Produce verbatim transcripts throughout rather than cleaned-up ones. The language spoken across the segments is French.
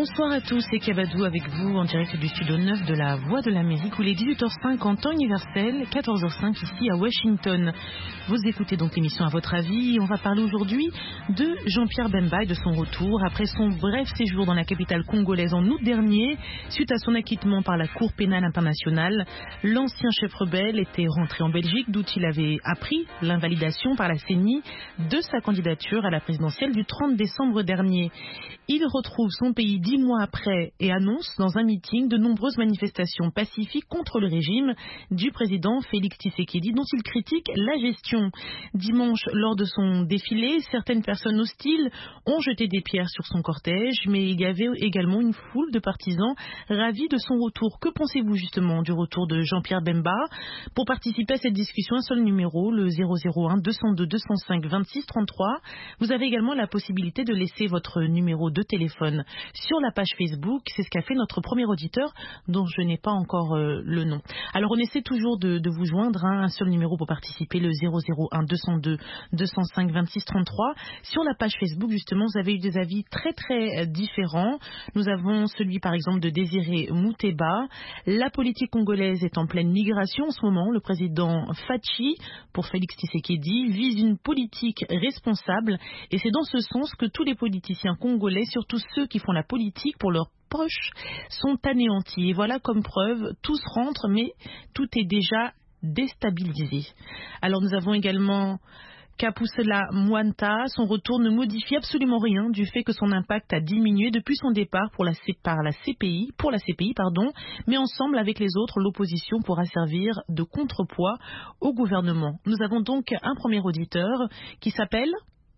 Bonsoir à tous, c'est Kabadou avec vous en direct du studio neuf de la Voix de l'Amérique où il est dix-huit heures cinq en temps universel, quatorze heures cinq ici à Washington. Vous écoutez donc l'émission À votre avis. On va parler aujourd'hui de Jean-Pierre Bemba et de son retour après son bref séjour dans la capitale congolaise en août dernier. Suite à son acquittement par la Cour pénale internationale, l'ancien chef rebelle était rentré en Belgique d'où il avait appris l'invalidation par la C E N I de sa candidature à la présidentielle du trente décembre dernier. Il retrouve son pays dix mois après et annonce dans un meeting de nombreuses manifestations pacifiques contre le régime du président Félix Tshisekedi dont il critique la gestion. Dimanche, lors de son défilé, certaines personnes hostiles ont jeté des pierres sur son cortège, mais il y avait également une foule de partisans ravis de son retour. Que pensez-vous justement du retour de Jean-Pierre Bemba? Pour participer à cette discussion, un seul numéro, le zéro zéro un deux cent deux deux cent cinq vingt-six trente-trois. Vous avez également la possibilité de laisser votre numéro de téléphone sur la page Facebook. C'est ce qu'a fait notre premier auditeur dont je n'ai pas encore euh, le nom. Alors on essaie toujours de, de vous joindre, hein, un seul numéro pour participer, le zéro zéro un deux cent deux deux cent cinq vingt-six trente-trois. Sur la page Facebook justement, vous avez eu des avis très très euh, différents. Nous avons celui par exemple de Désiré Mouteba. La politique congolaise est en pleine migration en ce moment. Le président Fachi, pour Félix Tshisekedi, vise une politique responsable et c'est dans ce sens que tous les politiciens congolais, surtout ceux qui font la politique pour leurs proches, sont anéantis. Et voilà comme preuve, tous rentrent, mais tout est déjà déstabilisé. Alors nous avons également Kapusela Mwanta. Son retour ne modifie absolument rien du fait que son impact a diminué depuis son départ pour la C- par la C P I, pour la C P I, pardon, mais ensemble avec les autres, l'opposition pourra servir de contrepoids au gouvernement. Nous avons donc un premier auditeur qui s'appelle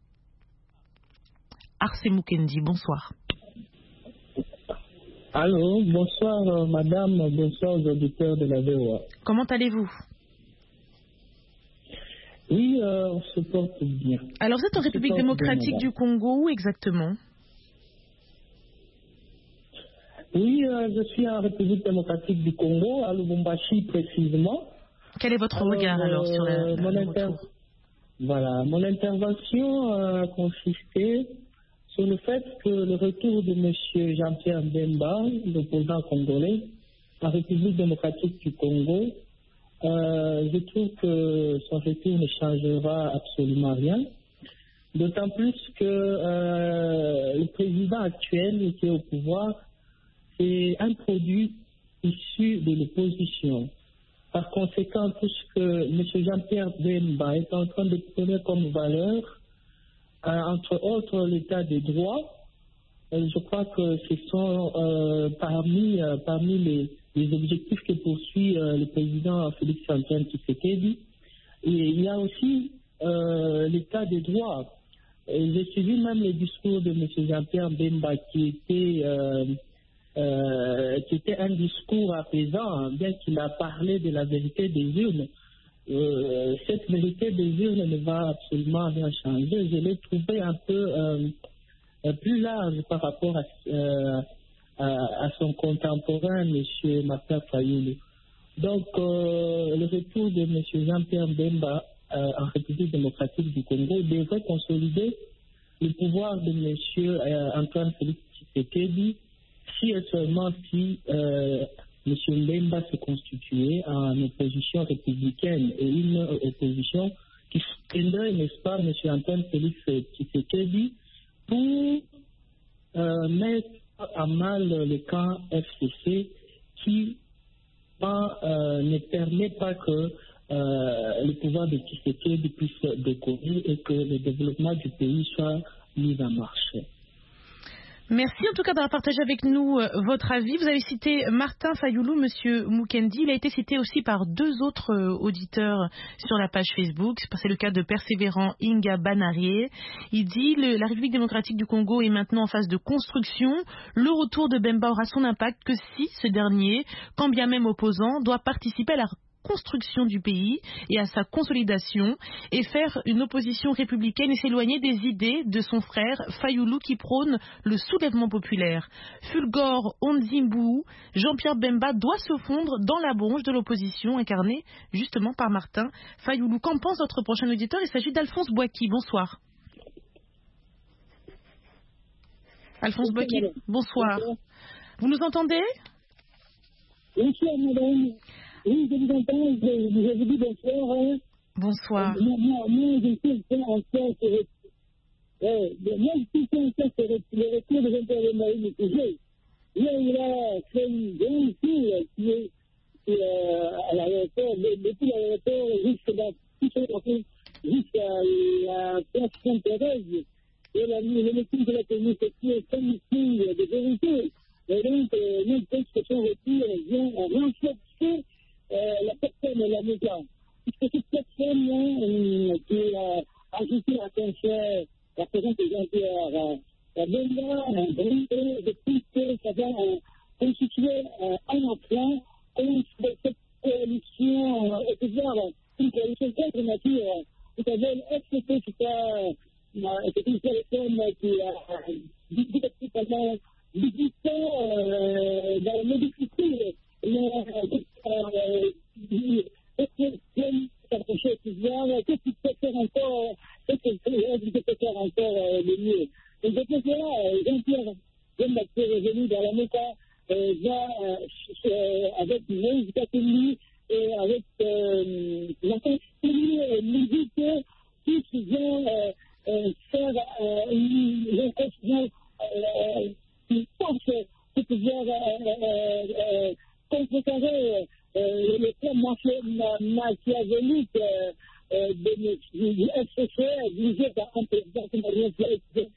Arsène Mukendi. Bonsoir. Allô, bonsoir euh, madame, bonsoir aux auditeurs de la V O A. Comment allez-vous? Oui, euh, on se porte bien. Alors vous êtes en On se République porte démocratique bien, du Congo, où exactement? Oui, euh, je suis en République démocratique du Congo, à Lubumbashi précisément. Quel est votre alors, regard alors sur la, euh, la, mon le inter... retour? Voilà, mon intervention a consisté sur le fait que le retour de M. Jean-Pierre Bemba, l'opposant congolais, en République démocratique du Congo, euh, je trouve que son retour ne changera absolument rien. D'autant plus que euh, le président actuel qui est au pouvoir est un produit issu de l'opposition. Par conséquent, tout ce que M. Jean-Pierre Bemba est en train de prôner comme valeur, euh, entre autres l'état de droit, euh, je crois que ce sont euh, parmi, euh, parmi les, les objectifs que poursuit euh, le président Félix Antoine Tshisekedi. Et il y a aussi euh, l'état de droit. Et j'ai suivi même le discours de M. Jean-Pierre Bemba qui était... Euh, Euh, qui était un discours apaisant, bien qu'il a parlé de la vérité des urnes. Euh, cette vérité des urnes ne va absolument rien changer. Je l'ai trouvé un peu euh, plus large par rapport à, euh, à, à son contemporain, M. Martin Fayoulou. Donc, euh, le retour de M. Jean-Pierre Bemba euh, en République démocratique du Congo devrait consolider le pouvoir de M. Euh, Antoine Félix Tshisekedi, si et seulement si euh, M. Bemba se constituait en opposition républicaine et une opposition qui soutiendrait, n'est-ce pas, M. Antoine Félix Tshisekedi pour euh, mettre à mal le camp F C C qui euh, ne permet pas que euh, le pouvoir de Tshisekedi puisse décoller et que le développement du pays soit mis en marche. Merci en tout cas d'avoir partagé avec nous euh, votre avis. Vous avez cité Martin Fayoulou, Monsieur Mukendi. Il a été cité aussi par deux autres euh, auditeurs sur la page Facebook. C'est le cas de Persévérant Inga Banarié. Il dit le, la République démocratique du Congo est maintenant en phase de construction. Le retour de Bemba aura son impact que si ce dernier, quand bien même opposant, doit participer à la construction du pays et à sa consolidation et faire une opposition républicaine et s'éloigner des idées de son frère Fayoulou qui prône le soulèvement populaire. Fulgore Onzimbou, Jean-Pierre Bemba doit se fondre dans la bronche de l'opposition incarnée justement par Martin Fayoulou. Qu'en pense notre prochain auditeur? Il s'agit d'Alphonse Boaki. Bonsoir. Alphonse Boaké, bonsoir. Bonsoir. Vous nous entendez? Bonsoir, madame. Oui, je vous entends, je, je vous dis bonsoir. Hein. Bonsoir. Euh, moi, moi, moi, je suis fait en sorte que... Euh, moi, je suis fait en sorte que le retour de Jean-Pierre Bemba est mitigé. Là, il a fait une grande file qui est qui, euh, à l'aéroport, depuis l'aéroport jusqu'à la jusqu'à la place Sainte-Thérèse. Et la médecine de la commune, c'est qui est comme signe de vérité. Et donc, euh, même quand son retour vient renforcer euh, la personne et la média. Puisque cette personne-là, euh, qui a ajouté à son frère la présence de Jean-Pierre Bemba, depuis que ça va constituer un emprunt contre cette coalition au pouvoir, une coalition contre nature. Vous savez, le F C P qui a c'est une personne qui a dit pendant dix-huit ans dans la médicité, s'approcher au pouvoir, qu'est-ce qu'il peut faire encore, qu'est-ce qu'il peut faire encore de mieux. Et depuis cela, Jean-Pierre Bemba qui est revenu dans la méta, va avec Moïse Katumbi et avec l'intensité musique, tous vient faire une question qui pense de pouvoir contrecarrer le plan machiavélique du F C C dirigé par un président qui n'a rien fait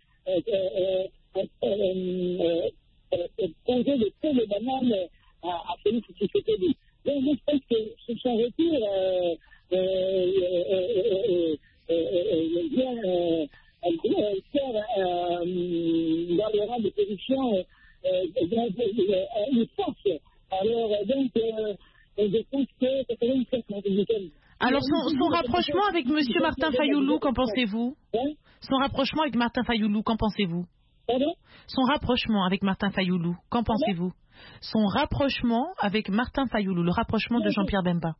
poser le feu de banane à Félix Tshisekedi. Donc, moi, je pense que son retour vient faire dans le rang de position une force. Alors, donc, je pense que c'est quand même une force républicaine. Alors, son, son rapprochement avec M. Martin Fayoulou, qu'en pensez-vous? Son rapprochement avec Martin Fayoulou, qu'en pensez-vous? Pardon? Son rapprochement avec Martin Fayoulou, qu'en pensez-vous? Son rapprochement avec Martin Fayoulou, le rapprochement de Jean-Pierre Bemba.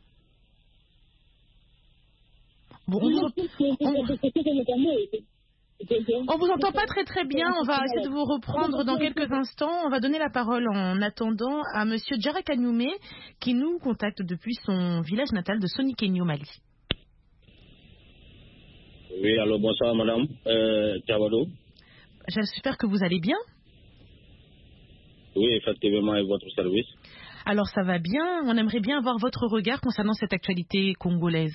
Bon, on vous, on vous entend pas très très bien. On va essayer de vous reprendre dans quelques instants. On va donner la parole en attendant à Monsieur Djara Kagnoumé qui nous contacte depuis son village natal de Sonikeni au Mali. Oui, alors bonsoir madame. Euh, Tchawado. J'espère que vous allez bien. Oui, effectivement, et votre service. Alors ça va bien. On aimerait bien avoir votre regard concernant cette actualité congolaise.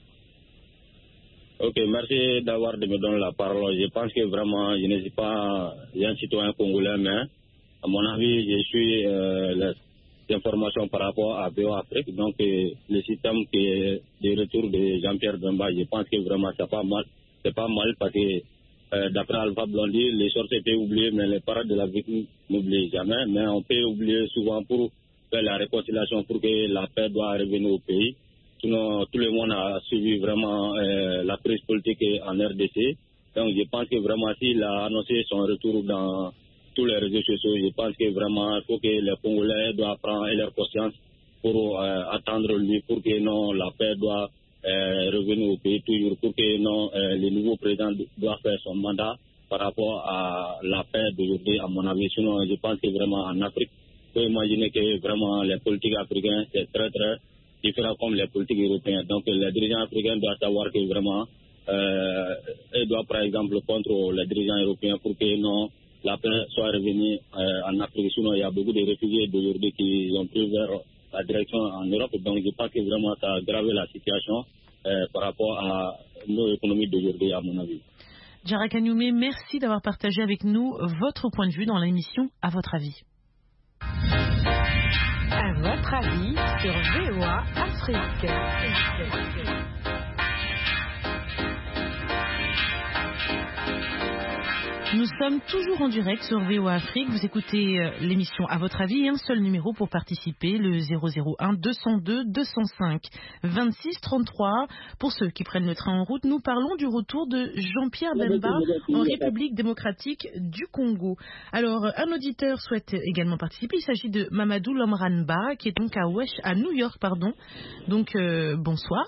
Ok, merci d'avoir de me donner la parole. Je pense que vraiment, je ne suis pas un citoyen congolais, mais à mon avis, je suis euh, les informations par rapport à B O Afrique. Donc, euh, le système qui est de retour de Jean-Pierre Bemba, je pense que vraiment, c'est pas mal. C'est pas mal parce que, euh, d'après Alpha Blondy, les sorciers peuvent oublier, mais les parents de la victime n'oublient jamais. Mais on peut oublier souvent pour faire la réconciliation, pour que la paix doit revenir au pays. Sinon, tout le monde a suivi vraiment euh, la crise politique en R D C. Donc, je pense que vraiment, s'il a annoncé son retour dans tous les réseaux sociaux, je pense que vraiment, il faut que les Congolais doivent prendre leur conscience pour euh, attendre lui, pour que non, la paix doit euh, revenir au pays toujours, pour que non, euh, le nouveau président doit faire son mandat par rapport à la paix d'aujourd'hui, à mon avis. Sinon, je pense que vraiment en Afrique, il faut imaginer que vraiment les politiques africains, c'est très, très différent comme les politiques européennes. Donc les dirigeants africains doivent savoir que vraiment, euh, ils doivent par exemple contre les dirigeants européens pour que non, la paix soit revenue euh, en Afrique. Sinon, il y a beaucoup de réfugiés d'aujourd'hui qui ont pris vers la direction en Europe. Donc je pense que vraiment ça a aggravé la situation euh, par rapport à nos économies d'aujourd'hui, à mon avis. Djara Kagnoumé, merci d'avoir partagé avec nous votre point de vue dans l'émission À votre avis. À votre avis sur V O A Afrique. Nous sommes toujours en direct sur V O A Afrique. Vous écoutez l'émission À votre avis. Un seul numéro pour participer, le zéro zéro un deux zéro deux deux zéro cinq vingt-six trente-trois. Pour ceux qui prennent le train en route, nous parlons du retour de Jean-Pierre Bemba en République démocratique du Congo. Alors, un auditeur souhaite également participer. Il s'agit de Mamadou Lomranba, qui est donc à, Wesh, à New York. Pardon. Donc, euh, bonsoir.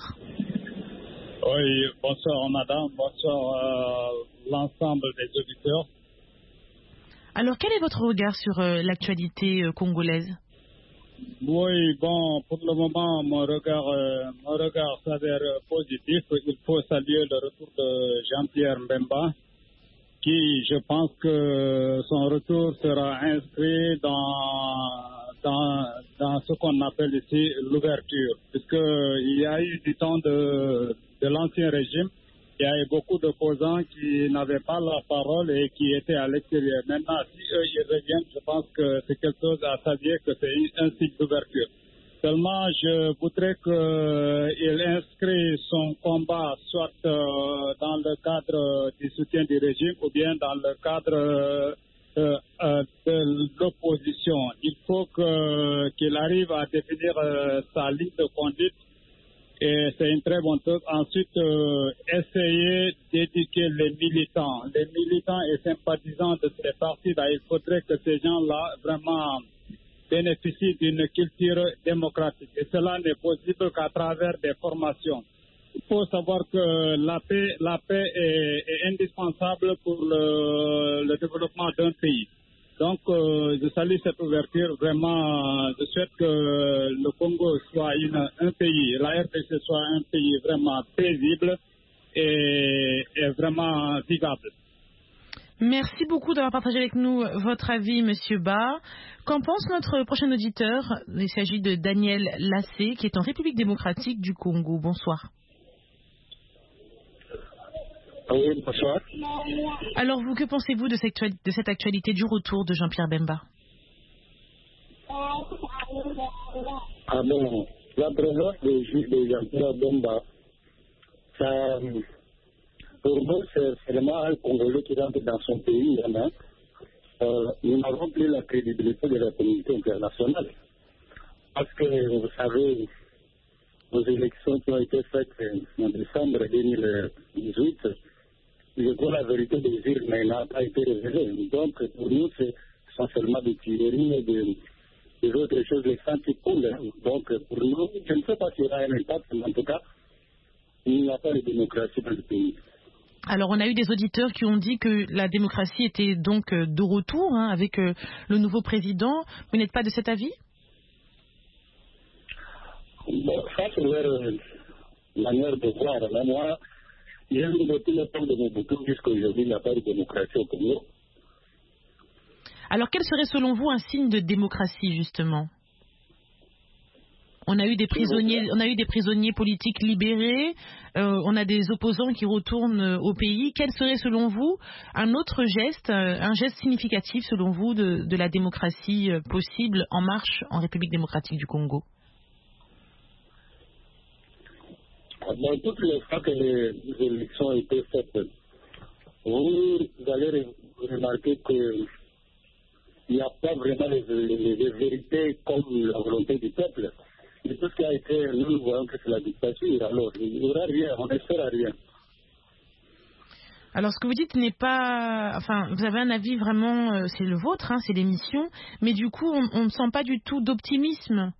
Oui, bonsoir madame, bonsoir euh, l'ensemble des auditeurs. Alors, quel est votre regard sur euh, l'actualité euh, congolaise? Oui, bon, pour le moment, mon regard, euh, mon regard s'avère positif. Il faut saluer le retour de Jean-Pierre Mbemba, qui, je pense que son retour sera inscrit dans, dans, dans ce qu'on appelle ici l'ouverture, puisqu'il y a eu du temps de, de l'ancien régime, il y a eu beaucoup d'opposants qui n'avaient pas la parole et qui étaient à l'extérieur. Maintenant, si eux ils reviennent, je pense que c'est quelque chose à saluer, que c'est un signe d'ouverture. Seulement, je voudrais qu'il inscrit son combat soit euh, dans le cadre du soutien du régime ou bien dans le cadre euh, euh, de l'opposition. Il faut que, qu'il arrive à définir euh, sa ligne de conduite et c'est une très bonne chose. Ensuite, euh, essayer d'éduquer les militants. Les militants et sympathisants de ces partis-là, il faudrait que ces gens-là vraiment bénéficient d'une culture démocratique. Et cela n'est possible qu'à travers des formations. Il faut savoir que la paix, la paix est, est indispensable pour le, le développement d'un pays. Donc, euh, je salue cette ouverture. Vraiment, je souhaite que le Congo soit une, un pays, la R D C soit un pays vraiment paisible et, et vraiment vivable. Merci beaucoup d'avoir partagé avec nous votre avis, Monsieur Ba. Qu'en pense notre prochain auditeur? Il s'agit de Daniel Lassé, qui est en République démocratique du Congo. Bonsoir. Oui, bonsoir. Alors vous, que pensez-vous de cette, de cette actualité du retour de Jean-Pierre Bemba? Ah bon, la présence de, de Jean-Pierre Bemba, ça, pour nous, c'est vraiment un Congolais qui rentre dans son pays. Hein. Euh, nous n'avons plus la crédibilité de la communauté internationale. Parce que, vous savez, nos élections qui ont été faites en décembre deux mille dix-huit, je crois la vérité des urnes n'a pas été révélée. Donc, pour nous, c'est essentiellement des tueries et des, des autres choses, les sangs qui coulent. Donc, pour nous, je ne sais pas s'il y aura un impact, mais en tout cas, il n'y a pas de démocratie dans le pays. Alors, on a eu des auditeurs qui ont dit que la démocratie était donc de retour hein, avec euh, le nouveau président. Vous n'êtes pas de cet avis? Bon, ça, c'est leur manière de voir. Mais moi, j'ai vu depuis le temps de Mobutu jusqu'aujourd'hui, il n'y a pas de démocratie au Congo. Alors, quel serait selon vous un signe de démocratie, justement? On a eu des prisonniers, on a eu des prisonniers politiques libérés, euh, on a des opposants qui retournent au pays. Quel serait selon vous un autre geste, un geste significatif selon vous de, de la démocratie possible en marche en République démocratique du Congo? Dans toutes les fois que les élections ont été faites, vous allez remarquer qu'il n'y a pas vraiment les, les, les vérités comme la volonté du peuple. Et tout ce qui a été, nous, nous voyons que c'est la dictature. Alors, il n'y aura rien, on n'espère rien. Alors, ce que vous dites n'est pas... Enfin, vous avez un avis vraiment... Euh, c'est le vôtre, hein, c'est l'émission. Mais du coup, on, on ne sent pas du tout d'optimisme.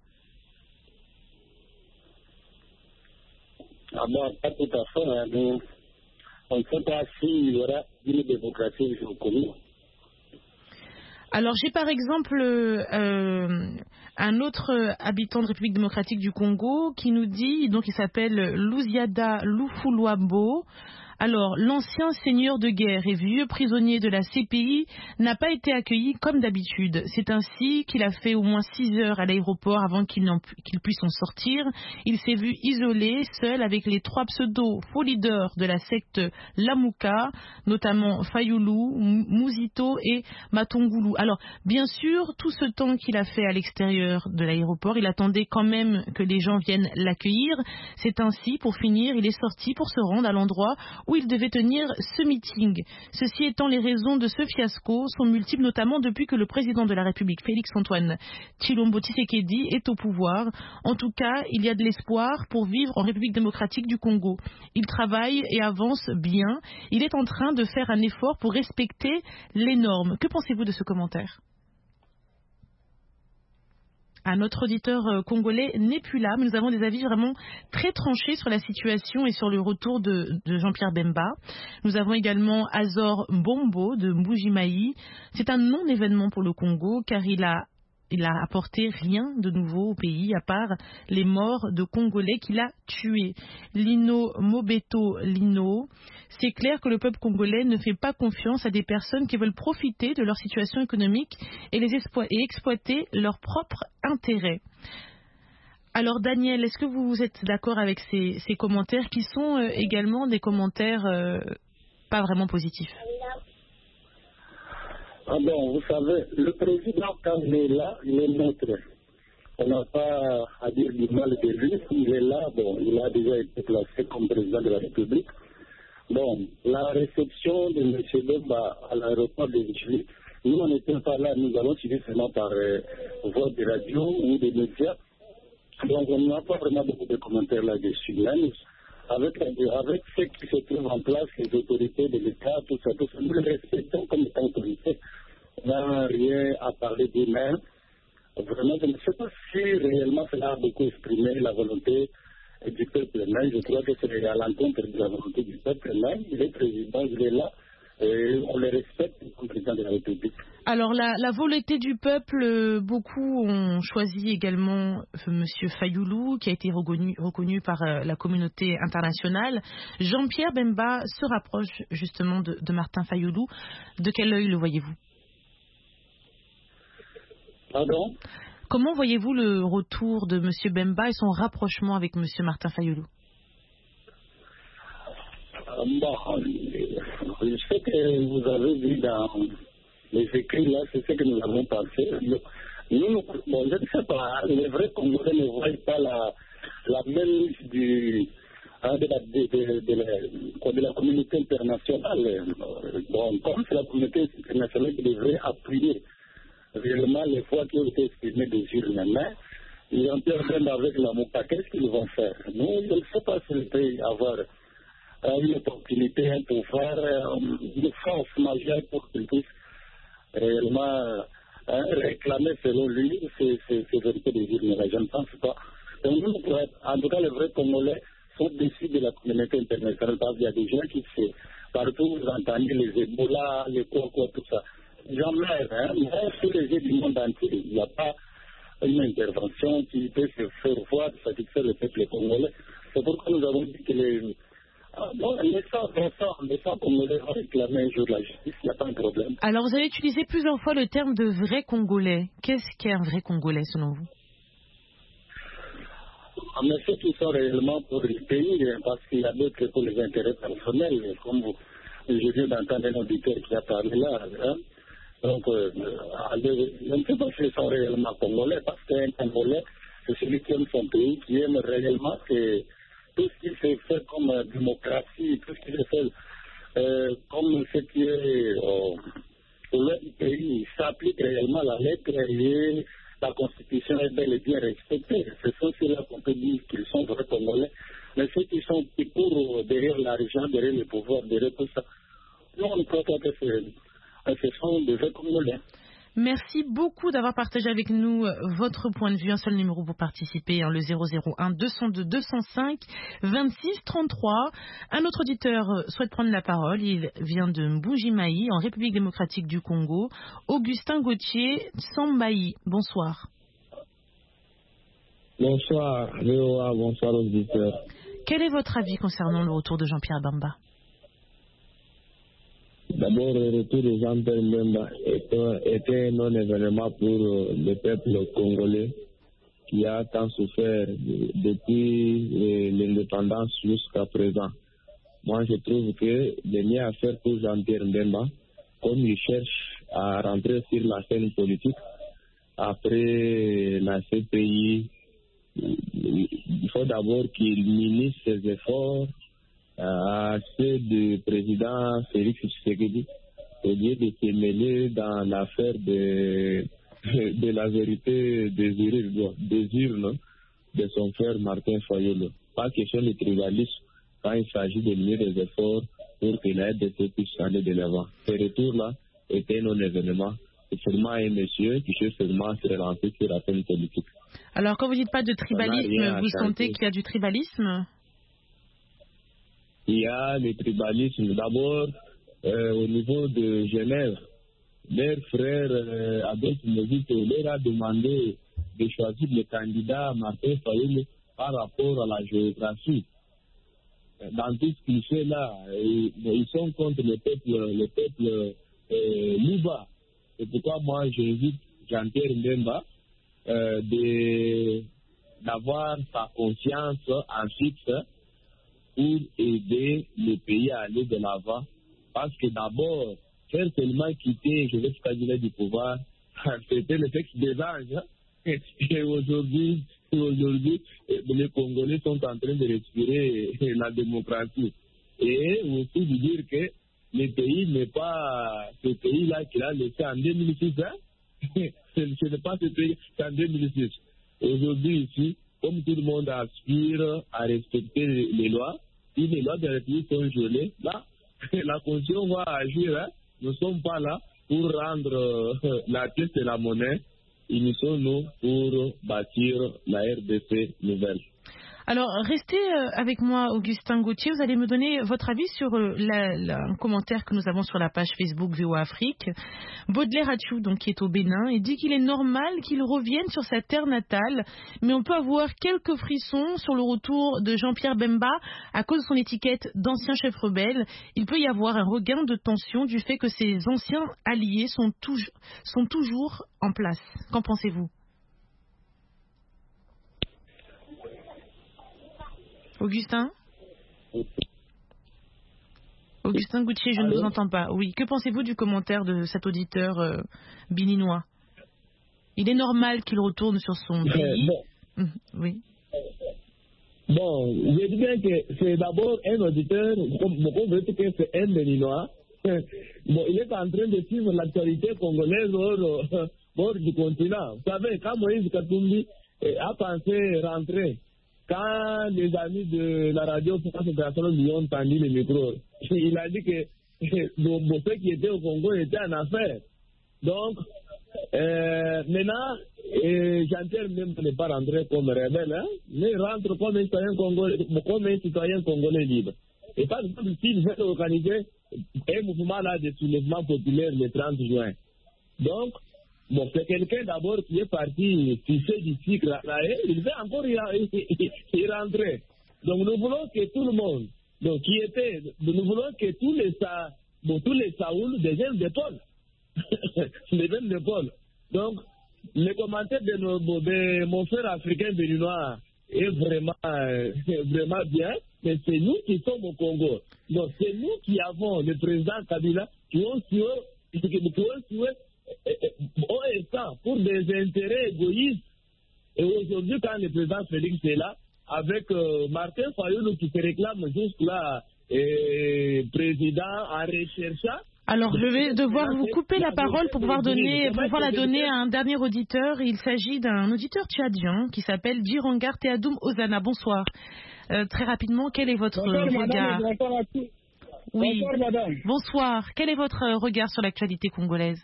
Ah bon, pas tout à fait. Hein, mais on ne sait pas s'il y aura une démocratie au Congo. Alors, j'ai par exemple euh, un autre habitant de République démocratique du Congo qui nous dit, donc il s'appelle Luziada Lufuluabo. Alors, l'ancien seigneur de guerre et vieux prisonnier de la C P I n'a pas été accueilli comme d'habitude. C'est ainsi qu'il a fait au moins six heures à l'aéroport avant qu'il, qu'il puisse en sortir. Il s'est vu isolé, seul, avec les trois pseudo-faux leaders de la secte Lamuka, notamment Fayulu, Muzito et Matongulu. Alors, bien sûr, tout ce temps qu'il a fait à l'extérieur de l'aéroport, il attendait quand même que les gens viennent l'accueillir. C'est ainsi, pour finir, il est sorti pour se rendre à l'endroit où il devait tenir ce meeting. Ceci étant, les raisons de ce fiasco sont multiples, notamment depuis que le président de la République, Félix-Antoine Tshilombo Tshisekedi, est au pouvoir. En tout cas, il y a de l'espoir pour vivre en République démocratique du Congo. Il travaille et avance bien. Il est en train de faire un effort pour respecter les normes. Que pensez-vous de ce commentaire? Ah, notre auditeur euh, congolais n'est plus là, mais nous avons des avis vraiment très tranchés sur la situation et sur le retour de, de Jean-Pierre Bemba. Nous avons également Azor Mbombo de Mbuji-Mayi. C'est un non-événement pour le Congo car il a Il n'a apporté rien de nouveau au pays à part les morts de Congolais qu'il a tués. Lino Mobeto Lino, c'est clair que le peuple congolais ne fait pas confiance à des personnes qui veulent profiter de leur situation économique et, les explo- et exploiter leurs propres intérêts. Alors Daniel, est-ce que vous êtes d'accord avec ces, ces commentaires qui sont euh, également des commentaires euh, pas vraiment positifs? Ah bon, vous savez, le président, quand il est là, il est neutre. On n'a pas à dire du mal de lui. Il est là, bon, il a déjà été placé comme président de la République. Bon, la réception de M. Bemba à l'aéroport de Vichy, nous, on n'était pas là, nous allons suivre seulement par euh, voie de radio ou des médias. Donc, on n'a pas vraiment beaucoup de commentaires là-dessus. Là, nous, avec, avec ce qui se trouve en place, les autorités de l'État, tout ça, tout ça, nous les respectons comme étant autorités. On n'a rien à parler d'eux-mêmes. Vraiment, je ne sais pas si réellement cela a beaucoup exprimé la volonté du peuple. Mais je crois que c'est à l'encontre de la volonté du peuple. Mais il est président, il est là. Et on le respecte comme président de la République. Alors la, la volonté du peuple, beaucoup ont choisi également M. Fayoulou, qui a été reconnu, reconnu par euh, la communauté internationale. Jean-Pierre Bemba se rapproche justement de, de Martin Fayoulou. De quel œil le voyez-vous? Pardon? Comment voyez-vous le retour de M. Bemba et son rapprochement avec M. Martin Fayoulou? Bon, je sais que vous avez vu dans les écrits là, c'est ce que nous avons pensé. Nous, bon, je ne sais pas, les vrais Congolais ne voient pas la, la même liste du, hein, de, la, de, de, de, la, de la communauté internationale. Bon, comme c'est la communauté internationale qui devrait appuyer réellement les fois qui ont été exprimées des urnes. Mais ils ont même avec la Mouka, qu'est-ce qu'ils vont faire? Nous, je ne sais pas si le pays avoir une opportunité, un pouvoir, une force majeure pour qu'ils puissent réellement hein, réclamer selon lui ces, ces, ces vérités des urnes. Je ne pense pas. Donc, nous, pour être, en tout cas, les vrais Congolais sont déçus de la communauté internationale parce qu'il y a des gens qui, c'est, partout, vous entendez les Ebola, les Coco, tout ça. Jamais, hein, mais sur les yeux du monde entier, il n'y a pas une intervention qui peut se faire voir, satisfaire le peuple congolais. C'est pourquoi nous avons dit que les Bon, les sans Congolais vont réclamer un jour la justice, il n'y a pas de problème. Alors, vous avez utilisé plusieurs fois le terme de vrai Congolais. Qu'est-ce qu'est un vrai Congolais, selon vous? Mais ceux qui sont réellement pour le pays, parce qu'il y a d'autres pour les intérêts personnels, comme vous, je viens d'entendre un auditeur qui a parlé là. Hein? Donc, euh, je ne sais pas s'ils sont réellement Congolais, parce qu'un Congolais, c'est celui qui aime son pays, qui aime réellement que tout ce qui se fait comme euh, démocratie, tout ce qui se fait euh, comme ce qui est euh, au lait du pays, s'applique réellement la lettre et la Constitution est bel et bien respectée. Ce sont ceux-là qu'on peut dire qu'ils sont vrais Congolais. Mais ceux qui sont qui courent derrière l'argent, derrière le pouvoir, derrière tout ça, nous on ne croit pas que ce sont des vrais Congolais. Merci beaucoup d'avoir partagé avec nous votre point de vue. Un seul numéro pour participer, hein, le zéro zéro un deux cent deux deux cent cinq vingt-six trente-trois. Un autre auditeur souhaite prendre la parole. Il vient de Mbuji-Mayi, en République démocratique du Congo. Augustin Gauthier Sambayi. Bonsoir. Bonsoir, V O A, bonsoir aux auditeurs. Quel est votre avis concernant le retour de Jean-Pierre Bemba? D'abord, le retour de Jean-Pierre Bemba était un non-événement pour le peuple congolais qui a tant souffert depuis l'indépendance jusqu'à présent. Moi, je trouve que le mieux à faire pour Jean-Pierre Bemba, comme il cherche à rentrer sur la scène politique, après la C P I, il faut d'abord qu'il minimise ses efforts à ceux du président Félix Tshisekedi, au lieu de se mêler dans l'affaire de, de la vérité des urnes, des urnes de son frère Martin Fayoulou. Pas question de tribalisme quand il s'agit de mener des efforts pour que l'aide de ceux puisse aller de l'avant. Ce retour-là était un non-événement seulement un monsieur qui cherche seulement à se relancer sur la scène politique. Alors, quand vous dites pas de tribalisme, vous sentez qu'il y a du tribalisme? Il y a le tribalisme. D'abord, euh, au niveau de Genève, leur frère euh, Adolphe Mozito leur a demandé de choisir le candidat Martin Fayoulou par rapport à la géographie. Dans tout ce qu'il fait là, ils, ils sont contre le peuple, le peuple euh, Luba. C'est pourquoi moi j'invite Jean-Pierre Mbemba euh, de, d'avoir sa conscience en fixe pour aider le pays à aller de l'avant. Parce que d'abord, faire seulement quitter Joseph Kabila du pouvoir, c'était le texte des anges. Hein? Et aujourd'hui, aujourd'hui, les Congolais sont en train de respirer la démocratie. Et aussi de dire que le pays n'est pas ce pays-là qu'il a laissé en deux mille six. Hein? Ce n'est pas ce pays, c'est en deux mille six. Aujourd'hui, ici, comme tout le monde aspire à respecter les lois, si les lois de la République sont gelées, là, la Constitution va agir. Hein? Nous ne sommes pas là pour rendre euh, la pièce de la monnaie. Unissons-nous pour bâtir la R D C nouvelle. Alors, restez avec moi, Augustin Gauthier. Vous allez me donner votre avis sur la, la, un commentaire que nous avons sur la page Facebook V O A Afrique. Baudelaire Atchou, donc, qui est au Bénin, il dit qu'il est normal qu'il revienne sur sa terre natale, mais on peut avoir quelques frissons sur le retour de Jean-Pierre Bemba à cause de son étiquette d'ancien chef rebelle. Il peut y avoir un regain de tension du fait que ses anciens alliés sont, touj- sont toujours en place. Qu'en pensez-vous ? Augustin Augustin Gauthier, je Allô? ne vous entends pas. Oui, que pensez-vous du commentaire de cet auditeur euh, béninois? Il est normal qu'il retourne sur son pays. Bon. Oui. Bon, je dis bien que c'est d'abord un auditeur, vous veut dire que c'est un béninois. Bon, il est en train de suivre l'actualité congolaise hors, hors du continent. Vous savez, quand Moïse Katumbi a pensé rentrer, quand les amis de la radio France Internationale lui ont tendu le micro, il a dit que ceux qui étaient au Congo étaient en affaires. Donc, euh, maintenant, euh, Jean-Pierre même n'est pas rentré comme rebelle, hein, mais il rentre comme un citoyen congolais, comme un citoyen congolais libre. Et par exemple, s'il veut organiser un mouvement là de soulèvement populaire le trente juin. Donc, bon, c'est quelqu'un d'abord qui est parti tisser du cycle là, il veut encore y, y, y rentrer. Donc nous voulons que tout le monde, donc qui était, nous voulons que tous les bon, tous les Saoul deviennent des Paul. deviennent des Paul. Donc, le commentaire de, nos, de mon frère africain béninois est vraiment, euh, vraiment bien, mais c'est nous qui sommes au Congo. Donc c'est nous qui avons le président Kabila qui ont su, qui ont su au instant pour des intérêts égoïstes. Et aujourd'hui, quand le président Félix est là, avec euh, Martin Fayoulou qui se réclame juste là, et président en recherchant. Alors, je vais devoir vous couper la parole pour pouvoir, donner, pour pouvoir la donner à un dernier auditeur. Il s'agit d'un auditeur tchadien qui s'appelle Djirangar Teadoum Ozana. Bonsoir. Euh, très rapidement, quel est votre bonsoir, regard madame, bonsoir à tous. Oui. Bonsoir, madame. Bonsoir. Quel est votre regard sur l'actualité congolaise?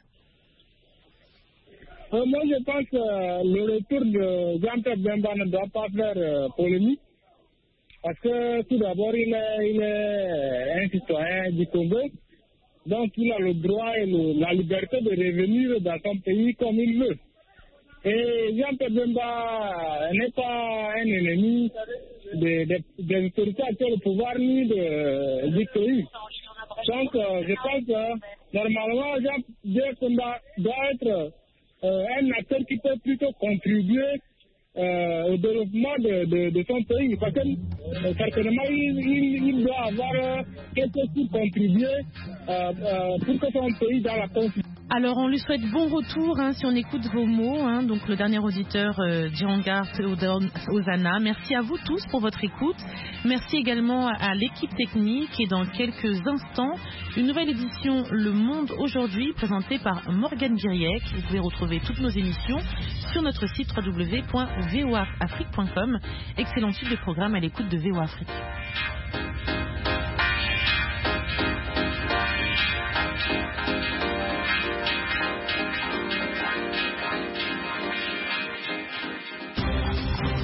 euh, Moi, je pense que euh, le retour de Jean-Pierre Bemba ne doit pas faire euh, polémique. Parce que tout d'abord, il est, il est un citoyen du Congo. Donc, il a le droit et le, la liberté de revenir dans son pays comme il veut. Et Jean-Pierre Bemba n'est pas un ennemi des de, de autorités actuelles au pouvoir ni de, du pays. Donc, euh, je pense que normalement, Jean-Pierre Bemba doit être euh, un acteur qui peut plutôt contribuer Euh, au développement de, de, de son pays. Parce que euh, certainement, il, il, il doit avoir euh, quelque chose pour contribuer euh, euh, pour que son pays dans la confiance. Alors, on lui souhaite bon retour, hein, si on écoute vos mots. Hein, donc, le dernier auditeur, euh, Djirangar Ozana. Merci à vous tous pour votre écoute. Merci également à l'équipe technique. Et dans quelques instants, une nouvelle édition Le Monde Aujourd'hui, présentée par Morgane Guiriec. Vous pouvez retrouver toutes nos émissions sur notre site w w w point v o a afrique point com. Excellente suite de programme à l'écoute de V O A Afrique.